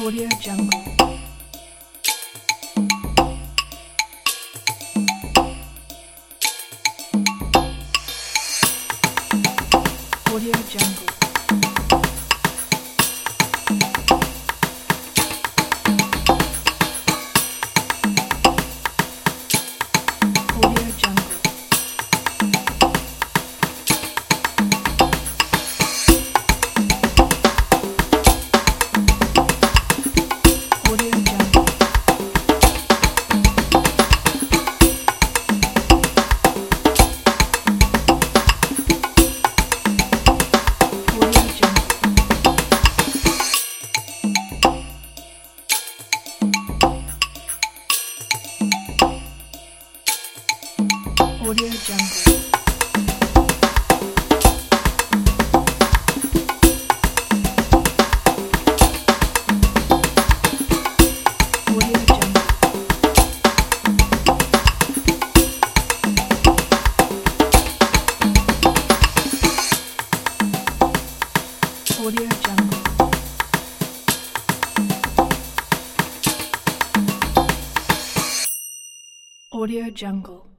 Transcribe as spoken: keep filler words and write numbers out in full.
Audio Jungle. Audio Jungle. Audio Jungle. Audio Jungle. Audio Jungle. Audio Jungle. Audio Jungle. Audio Jungle. Audio Jungle.